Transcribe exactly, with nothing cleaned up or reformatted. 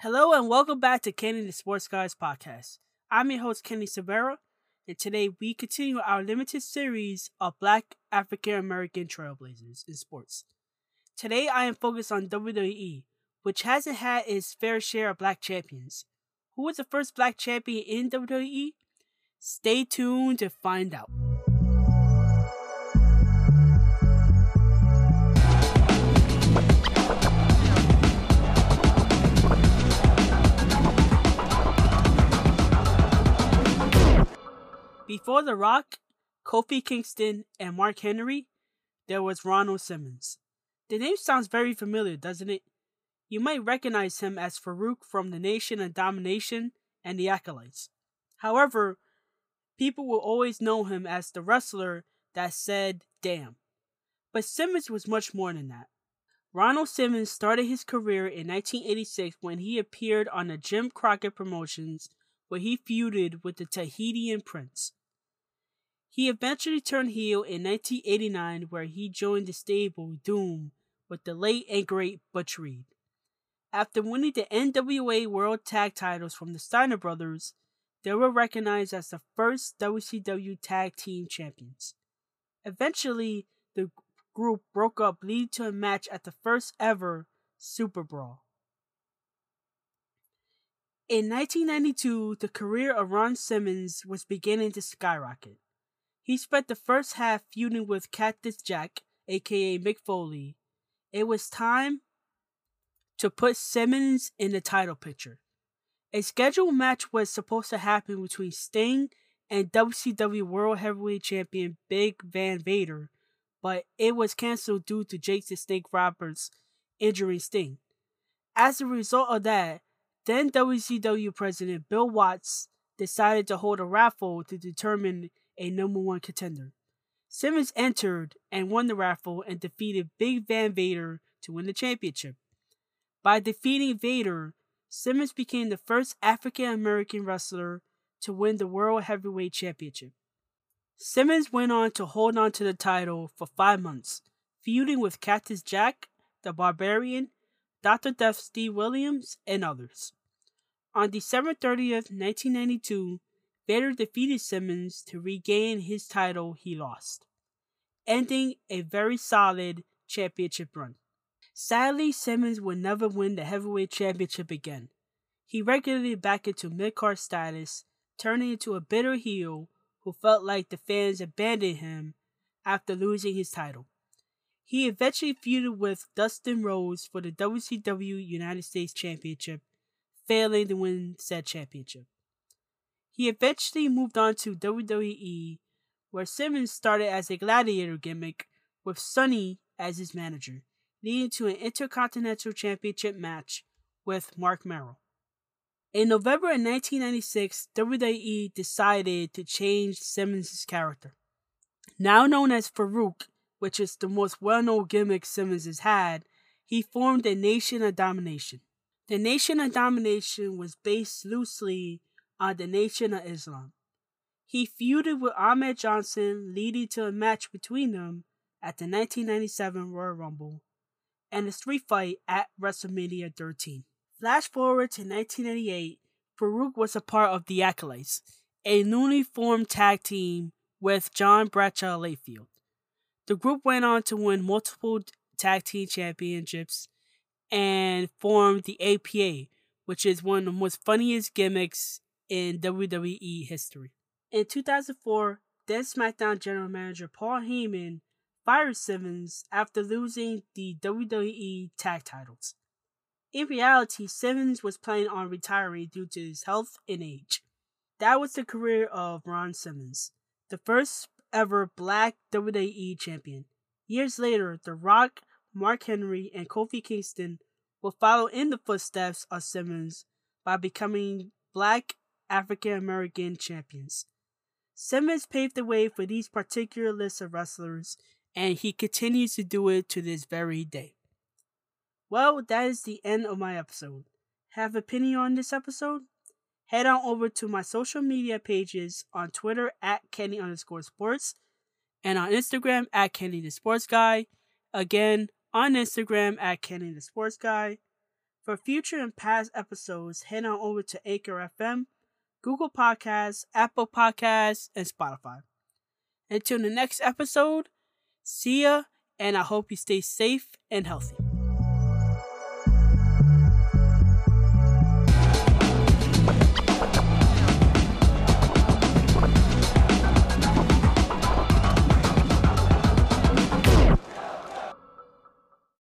Hello and welcome back to Kenny the Sports Guys podcast. I'm your host Kenny Severa, and today we continue our limited series of Black African American trailblazers in sports. Today I am focused on W W E, which hasn't had its fair share of black champions. Who was the first black champion in W W E? Stay tuned to find out. Before The Rock, Kofi Kingston, and Mark Henry, there was Ronald Simmons. The name sounds very familiar, doesn't it? You might recognize him as Farouk from The Nation of Domination and The Acolytes. However, people will always know him as the wrestler that said, damn. But Simmons was much more than that. Ronald Simmons started his career in nineteen eighty-six when he appeared on the Jim Crockett Promotions, where he feuded with the Tahitian Prince. He eventually turned heel in nineteen eighty-nine, where he joined the stable Doom with the late and great Butch Reed. After winning the N W A World Tag Titles from the Steiner Brothers, they were recognized as the first W C W Tag Team Champions. Eventually, the group broke up, leading to a match at the first ever Super Brawl. In nineteen ninety-two, the career of Ron Simmons was beginning to skyrocket. He spent the first half feuding with Cactus Jack, aka Mick Foley. It was time to put Simmons in the title picture. A scheduled match was supposed to happen between Sting and W C W World Heavyweight Champion Big Van Vader, but it was cancelled due to Jake the Snake Roberts injuring Sting. As a result of that, then W C W President Bill Watts decided to hold a raffle to determine a number one contender. Simmons entered and won the raffle and defeated Big Van Vader to win the championship. By defeating Vader, Simmons became the first African American wrestler to win the World Heavyweight Championship. Simmons went on to hold on to the title for five months, feuding with Cactus Jack, the Barbarian, Doctor Death Steve Williams, and others. On December thirtieth, nineteen ninety-two, Vader defeated Simmons to regain his title he lost, ending a very solid championship run. Sadly, Simmons would never win the heavyweight championship again. He regulated back into mid-card status, turning into a bitter heel who felt like the fans abandoned him after losing his title. He eventually feuded with Dustin Rhodes for the W C W United States Championship, failing to win said championship. He eventually moved on to W W E, where Simmons started as a gladiator gimmick with Sonny as his manager, leading to an Intercontinental Championship match with Mark Merrill. In November of nineteen ninety-six, W W E decided to change Simmons' character. Now known as Farouk, which is the most well-known gimmick Simmons has had, he formed the Nation of Domination. The Nation of Domination was based loosely on the Nation of Islam. He feuded with Ahmed Johnson, leading to a match between them at the nineteen ninety-seven Royal Rumble and a street fight at WrestleMania thirteen. Flash forward to nineteen ninety-eight, Farouk was a part of the Acolytes, a newly formed tag team with John Bradshaw Layfield. The group went on to win multiple tag team championships and formed the A P A, which is one of the most funniest gimmicks in W W E history. In two thousand four, then SmackDown General Manager Paul Heyman fired Simmons after losing the W W E tag titles. In reality, Simmons was planning on retiring due to his health and age. That was the career of Ron Simmons, the first ever black W W E champion. Years later, The Rock, Mark Henry, and Kofi Kingston would follow in the footsteps of Simmons by becoming black African American champions. Simmons paved the way for these particular lists of wrestlers, and he continues to do it to this very day. Well, that is the end of my episode. Have an opinion on this episode? Head on over to my social media pages on Twitter at Kenny underscore sports and on Instagram at Kenny the Sports Guy. Again, on Instagram at Kenny the Sports Guy. For future and past episodes, head on over to Anchor F M, Google Podcasts, Apple Podcasts, and Spotify. Until the next episode, see ya, and I hope you stay safe and healthy.